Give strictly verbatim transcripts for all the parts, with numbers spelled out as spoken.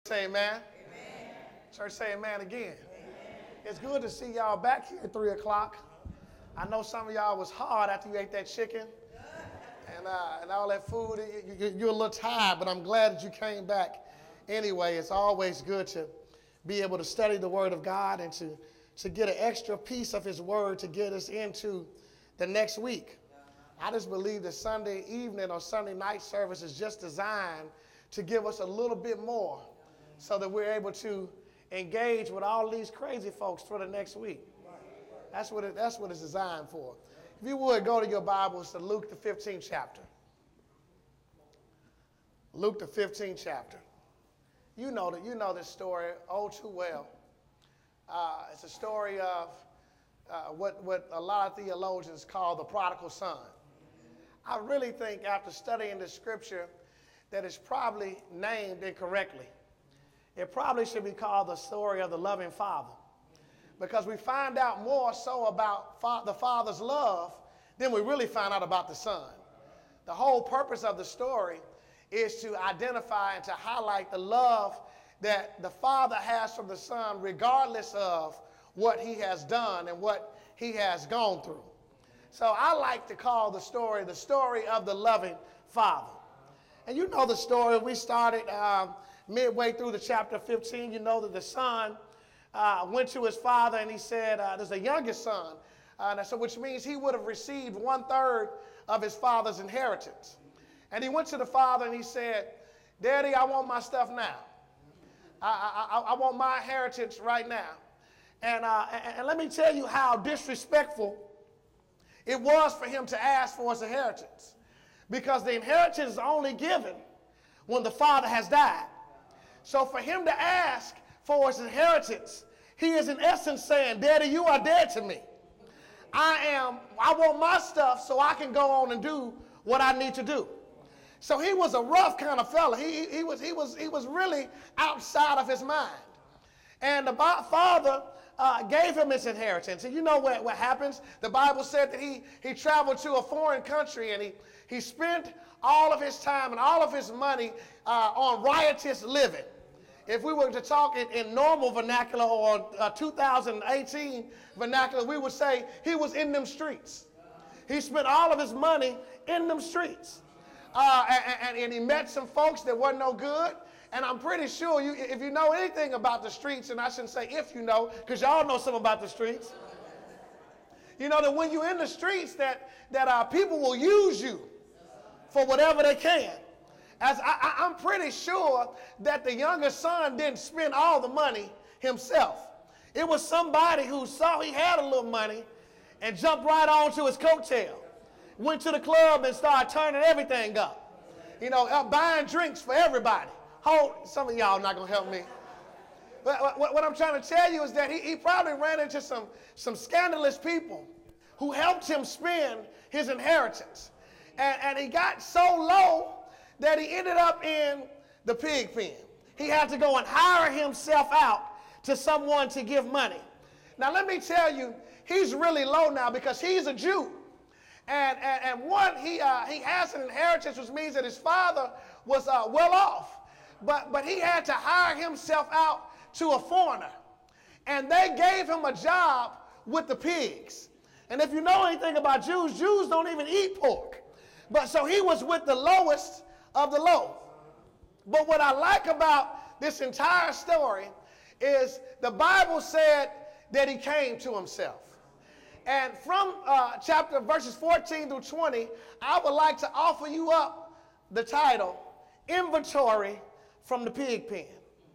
Say amen. Amen. Church, say amen again. Amen. It's good to see y'all back here at three o'clock. I know some of y'all was hard after you ate that chicken and, uh, and all that food. You, you, you're a little tired, but I'm glad that you came back. Anyway, it's always good to be able to study the Word of God and to, to get an extra piece of His Word to get us into the next week. I just believe that Sunday evening or Sunday night service is just designed to give us a little bit more so that we're able to engage with all these crazy folks for the next week. That's what, it, that's what it's designed for. If you would, go to your Bibles to Luke the fifteenth chapter. Luke the fifteenth chapter. You know that you know this story oh too well. Uh, it's a story of uh, what, what a lot of theologians call the prodigal son. I really think after studying the scripture that it's probably named incorrectly. It probably should be called the story of the loving father, because we find out more so about fa- the father's love than we really find out about the son. The whole purpose of the story is to identify and to highlight the love that the father has for the son, regardless of what he has done and what he has gone through. So I like to call the story the story of the loving father. And you know the story. We started um, midway through the chapter fifteen. You know that the son uh, went to his father and he said, uh, there's a youngest son, uh, so which means he would have received one third of his father's inheritance. And he went to the father and he said, Daddy, I want my stuff now. I, I, I want my inheritance right now. And, uh, and, and let me tell you how disrespectful it was for him to ask for his inheritance. Because the inheritance is only given when the father has died. So for him to ask for his inheritance, he is in essence saying, Daddy, you are dead to me. I am, I want my stuff so I can go on and do what I need to do. So he was a rough kind of fella. He, he, was, he, was, he was really outside of his mind. And the father uh, gave him his inheritance. And you know what, what happens? The Bible said that he, he traveled to a foreign country and he, he spent all of his time and all of his money uh, on riotous living. If we were to talk in, in normal vernacular or uh, two thousand eighteen vernacular, we would say he was in them streets. He spent all of his money in them streets. Uh, and, and, and he met some folks that wasn't no good. And I'm pretty sure you, if you know anything about the streets, and I shouldn't say if you know, because y'all know something about the streets. You know that when you're in the streets that, that uh, people will use you for whatever they can. As I, I, I'm pretty sure that the younger son didn't spend all the money himself. It was somebody who saw he had a little money and jumped right onto his coattail. Went to the club and started turning everything up. You know, uh, buying drinks for everybody. Hold, some of y'all not going to help me. But what, what I'm trying to tell you is that he, he probably ran into some, some scandalous people who helped him spend his inheritance. And, and he got so low that he ended up in the pig pen. He had to go and hire himself out to someone to give money. Now, let me tell you, he's really low now because he's a Jew. And, and, and one, he, uh, he has an inheritance, which means that his father was uh, well off. But, but he had to hire himself out to a foreigner. And they gave him a job with the pigs. And if you know anything about Jews, Jews don't even eat pork. But so he was with the lowest of the low. But what I like about this entire story is the Bible said that he came to himself. And from uh, chapter verses fourteen through twenty, I would like to offer you up the title, Inventory from the Pig Pen.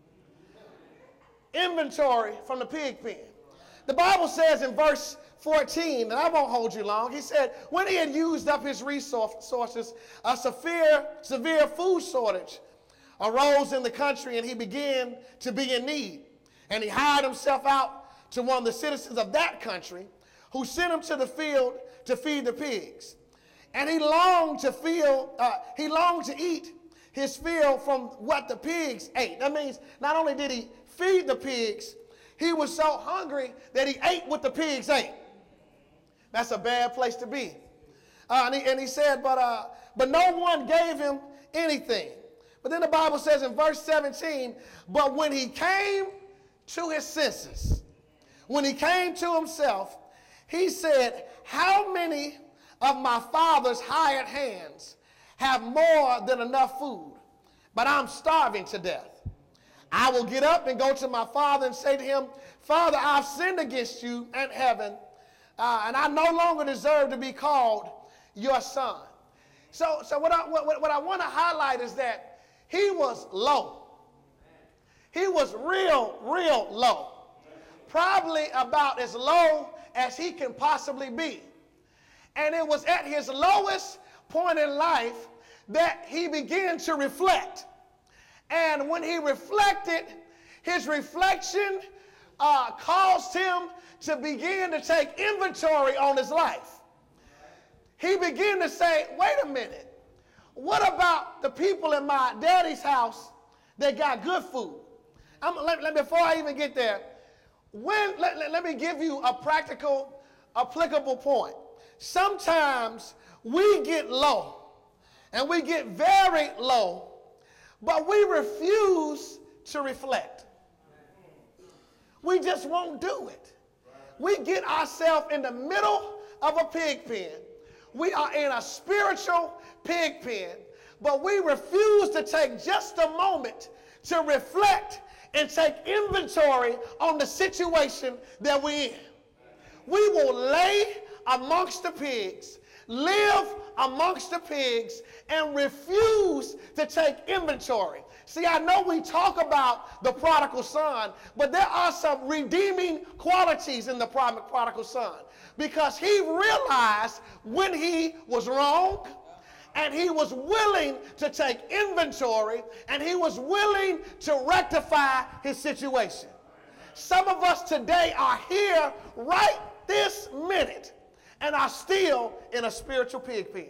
Inventory from the pig pen. The Bible says in verse fourteen, and I won't hold you long, he said, when he had used up his resources, a severe, severe food shortage arose in the country, and he began to be in need. And he hired himself out to one of the citizens of that country, who sent him to the field to feed the pigs. And he longed to feel, uh, he longed to eat his fill from what the pigs ate. That means not only did he feed the pigs, he was so hungry that he ate what the pigs ate. That's a bad place to be. Uh, and, he, and he said, but, uh, but no one gave him anything. But then the Bible says in verse seventeen, but when he came to his senses, when he came to himself, he said, how many of my father's hired hands have more than enough food, but I'm starving to death? I will get up and go to my father and say to him, Father, I've sinned against you and heaven, uh, and I no longer deserve to be called your son. So, so what I, what, what I want to highlight is that he was low. He was real, real low. Probably about as low as he can possibly be. And it was at his lowest point in life that he began to reflect. And when he reflected, his reflection uh, caused him to begin to take inventory on his life. He began to say, wait a minute, what about the people in my daddy's house that got good food? I'm, let, let, before I even get there, when, let, let, let me give you a practical, applicable point. Sometimes we get low, and we get very low, but we refuse to reflect. We just won't do it. We get ourselves in the middle of a pig pen. We are in a spiritual pig pen, but we refuse to take just a moment to reflect and take inventory on the situation that we're in. We will lay amongst the pigs, live amongst the pigs, and refuse to take inventory. See, I know we talk about the prodigal son, but there are some redeeming qualities in the prodigal son, because he realized when he was wrong, and he was willing to take inventory, and he was willing to rectify his situation. Some of us today are here right this minute and are still in a spiritual pig pen.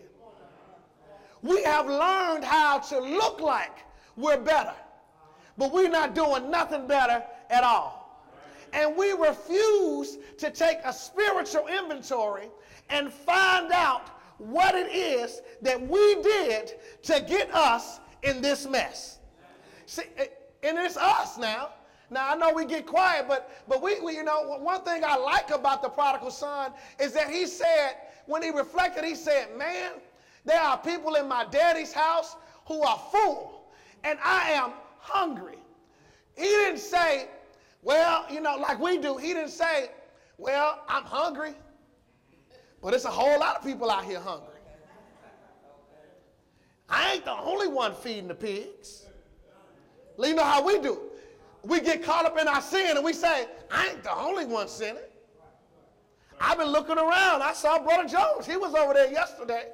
We have learned how to look like we're better, but we're not doing nothing better at all. And we refuse to take a spiritual inventory and find out what it is that we did to get us in this mess. See, and it's us now. Now, I know we get quiet, but, but we, we, you know, one thing I like about the prodigal son is that he said, when he reflected, he said, man, there are people in my daddy's house who are full, and I am hungry. He didn't say, well, you know, like we do. He didn't say, well, I'm hungry, but it's a whole lot of people out here hungry. I ain't the only one feeding the pigs. You know how we do. We get caught up in our sin and we say, I ain't the only one sinning. I've been looking around. I saw Brother Jones. He was over there yesterday.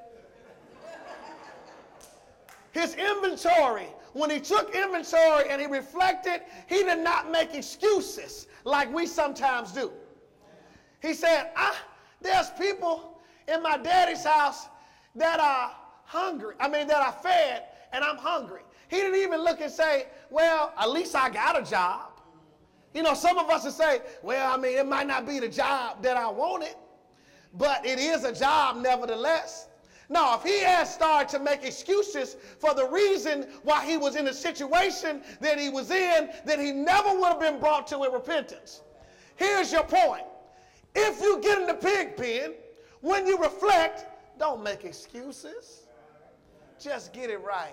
His inventory, when he took inventory and he reflected, he did not make excuses like we sometimes do. He said, ah, there's people in my daddy's house that are hungry. I mean, that are fed, and I'm hungry. He didn't even look and say, well, at least I got a job. You know, some of us would say, well, I mean, it might not be the job that I wanted, but it is a job nevertheless. No, if he had started to make excuses for the reason why he was in the situation that he was in, then he never would have been brought to a repentance. Here's your point. If you get in the pig pen, when you reflect, don't make excuses. Just get it right.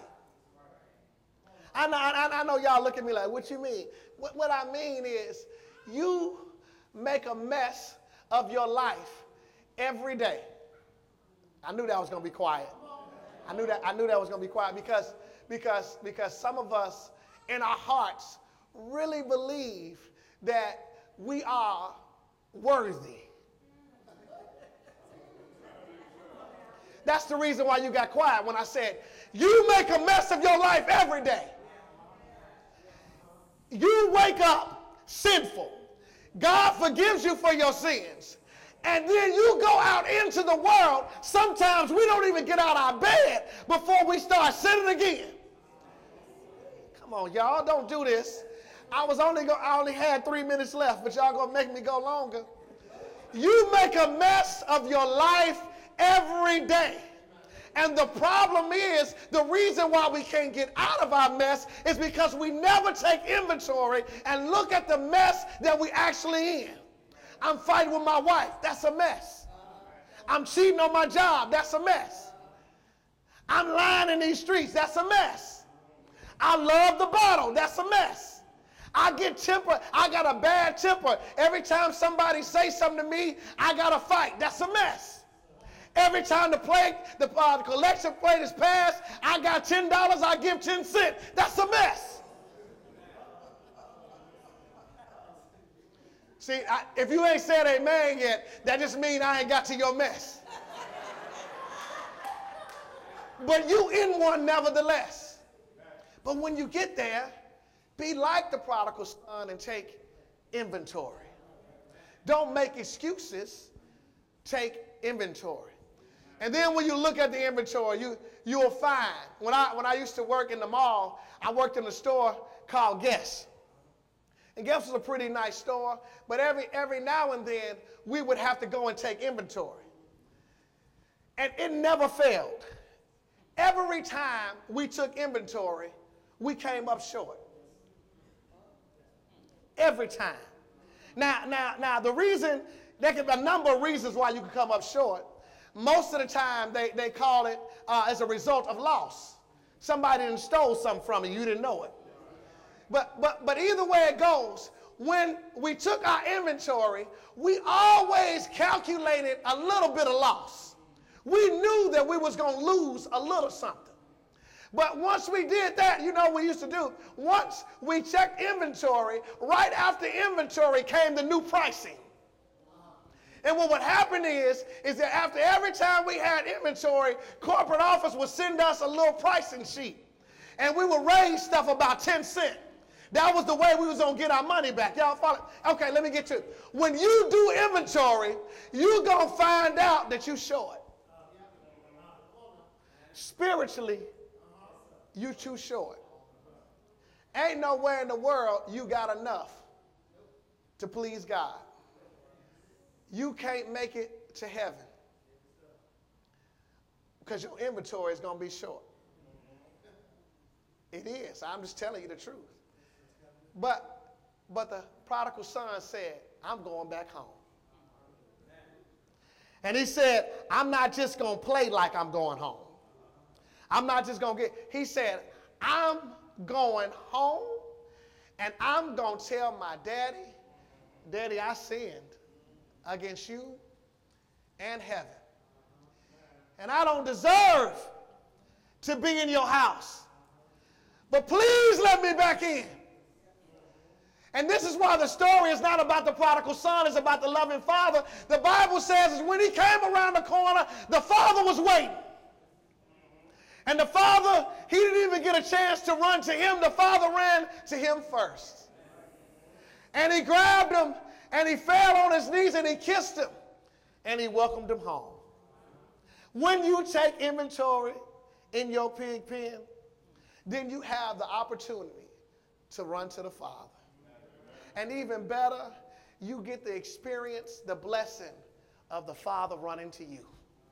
I know, I, I know y'all look at me like, what you mean? What, what I mean is, you make a mess of your life every day. I knew that was going to be quiet. I knew that, I knew that was going to be quiet because, because, because some of us in our hearts really believe that we are worthy. That's the reason why you got quiet when I said, you make a mess of your life every day. You wake up sinful. God forgives you for your sins. And then you go out into the world. Sometimes we don't even get out of our bed before we start sinning again. Come on, y'all, don't do this. I was only go, I only had three minutes left, but y'all gonna make me go longer. You make a mess of your life every day. And the problem is, the reason why we can't get out of our mess is because we never take inventory and look at the mess that we actually in. I'm fighting with my wife. That's a mess. I'm cheating on my job. That's a mess. I'm lying in these streets. That's a mess. I love the bottle. That's a mess. I get temper. I got a bad temper. Every time somebody says something to me, I got to fight. That's a mess. Every time the plate, the, uh, the collection plate is passed, I got ten dollars, I give ten cents. That's a mess. See, I, if you ain't said amen yet, that just means I ain't got to your mess. But you in one nevertheless. But when you get there, be like the prodigal son and take inventory. Don't make excuses, take inventory. And then when you look at the inventory, you, you will find, when I, when I used to work in the mall, I worked in a store called Guess. And Guess was a pretty nice store, but every, every now and then, we would have to go and take inventory. And it never failed. Every time we took inventory, we came up short. Every time. Now, now, now the reason, there can be a number of reasons why you can come up short. Most of the time, they, they call it uh, as a result of loss. Somebody done stole something from you, you didn't know it. But, but, but either way it goes, when we took our inventory, we always calculated a little bit of loss. We knew that we was going to lose a little something. But once we did that, you know what we used to do? Once we checked inventory, right after inventory came the new pricing. And what would happen is, is that after every time we had inventory, corporate office would send us a little pricing sheet. And we would raise stuff about ten cents. That was the way we was going to get our money back. Y'all follow? Okay, let me get to it. When you do inventory, you're going to find out that you're short. Spiritually, you're too short. Ain't nowhere in the world you got enough to please God. You can't make it to heaven because your inventory is going to be short. It is. I'm just telling you the truth. But, but the prodigal son said, I'm going back home. And he said, I'm not just going to play like I'm going home. I'm not just going to get, he said, I'm going home and I'm going to tell my daddy, Daddy, I sinned against you and heaven. And I don't deserve to be in your house. But please let me back in. And this is why the story is not about the prodigal son, it's about the loving father. The Bible says when he came around the corner, the father was waiting. And the father, he didn't even get a chance to run to him. The father ran to him first. And he grabbed him and he fell on his knees and he kissed him and he welcomed him home. When you take inventory in your pig pen, then you have the opportunity to run to the Father. And even better, you get to experience the blessing of the Father running to you.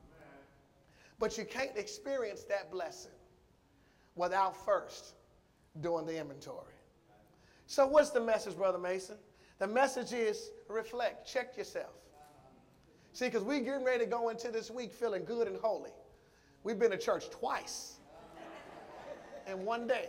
But you can't experience that blessing without first doing the inventory. So what's the message, Brother Mason? The message is reflect, check yourself. See, because we're getting ready to go into this week feeling good and holy. We've been to church twice in one day.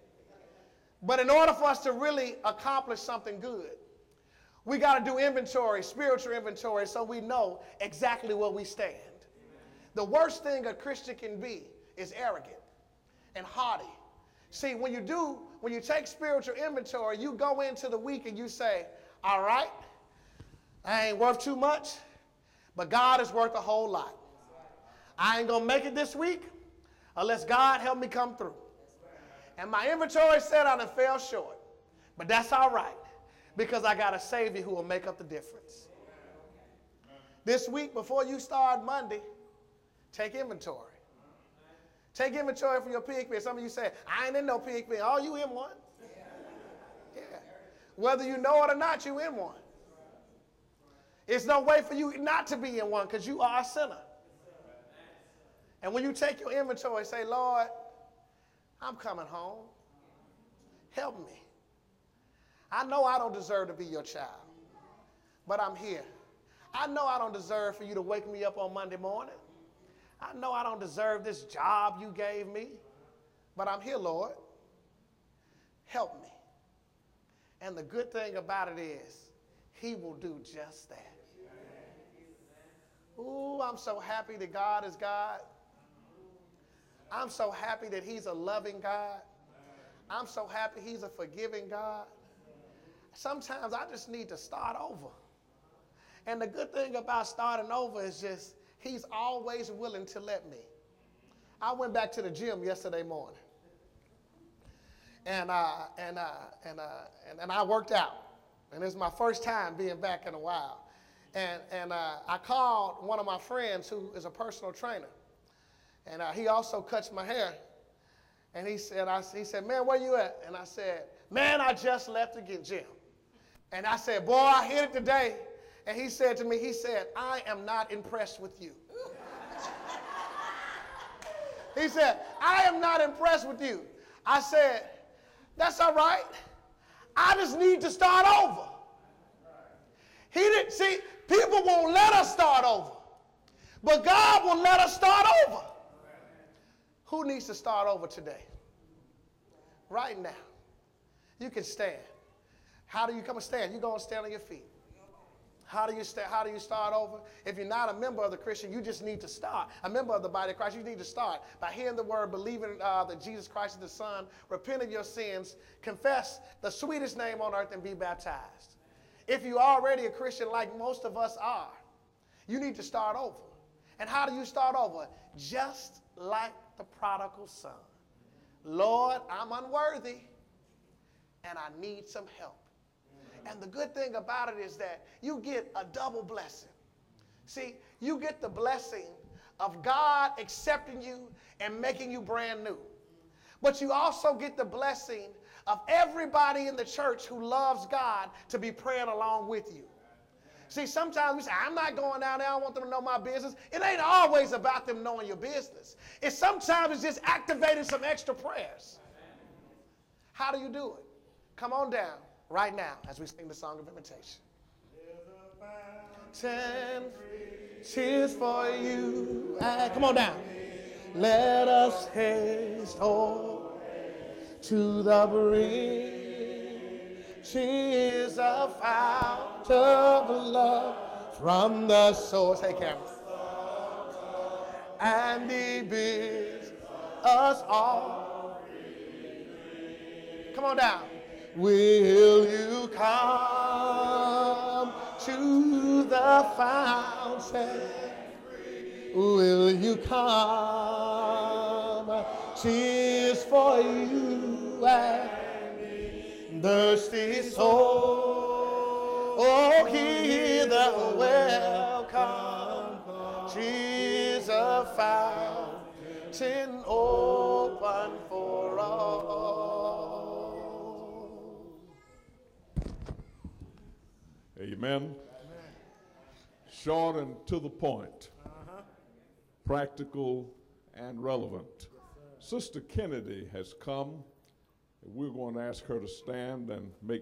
But in order for us to really accomplish something good, we got to do inventory, spiritual inventory, so we know exactly where we stand. The worst thing a Christian can be is arrogant and haughty. See, when you do, when you take spiritual inventory, you go into the week and you say, all right, I ain't worth too much, but God is worth a whole lot. I ain't going to make it this week unless God help me come through. And my inventory said I done fell short. But that's all right because I got a Savior who will make up the difference. This week, before you start Monday, take inventory. Take inventory from your pig pen. Some of you say, I ain't in no pig pen. Oh, you in one. Yeah. Whether you know it or not, you in one. It's no way for you not to be in one because you are a sinner. And when you take your inventory, say, Lord, I'm coming home. Help me. I know I don't deserve to be your child, but I'm here. I know I don't deserve for you to wake me up on Monday morning. I know I don't deserve this job you gave me, but I'm here, Lord. Help me. And the good thing about it is, he will do just that. Ooh, I'm so happy that God is God. I'm so happy that he's a loving God. I'm so happy he's a forgiving God. Sometimes I just need to start over. And the good thing about starting over is just he's always willing to let me. I went back to the gym yesterday morning. And, uh, and, uh, and, uh, and, and I worked out. And it's my first time being back in a while. And, and uh, I called one of my friends who is a personal trainer. And uh, he also cuts my hair. And he said, I, he said, man, where you at? And I said, man, I just left the gym. And I said, boy, I hit it today. And he said to me, he said, I am not impressed with you. He said, I am not impressed with you. I said, that's all right. I just need to start over. He didn't see, people won't let us start over. But God will let us start over. Who needs to start over today? Right now. You can stand. How do you come and stand? You're going to stand on your feet. How do you st- How do you start over? If you're not a member of the Christian, you just need to start. A member of the body of Christ, you need to start by hearing the word, believing uh, that Jesus Christ is the Son, repent of your sins, confess the sweetest name on earth, and be baptized. If you're already a Christian like most of us are, you need to start over. And how do you start over? Just like the prodigal son. Lord, I'm unworthy, and I need some help. And the good thing about it is that you get a double blessing. See, you get the blessing of God accepting you and making you brand new. But you also get the blessing of everybody in the church who loves God to be praying along with you. See, sometimes we say, I'm not going down there. I don't want them to know my business. It ain't always about them knowing your business. It's sometimes it's just activating some extra prayers. How do you do it? Come on down right now as we sing the song of invitation. Ten tears for you. Ah, come on down. Let us haste on to the brink. She is a fount of love from the source. Hey, Cameron. And he bids us all. Come on down. Will you come to the fountain? Will you come? Tears for you and thirsty soul. Oh, hear the welcome. She's a fountain open for all. Amen. Short and to the point. Uh-huh. Practical and relevant. Sister Kennedy has come. We're going to ask her to stand and make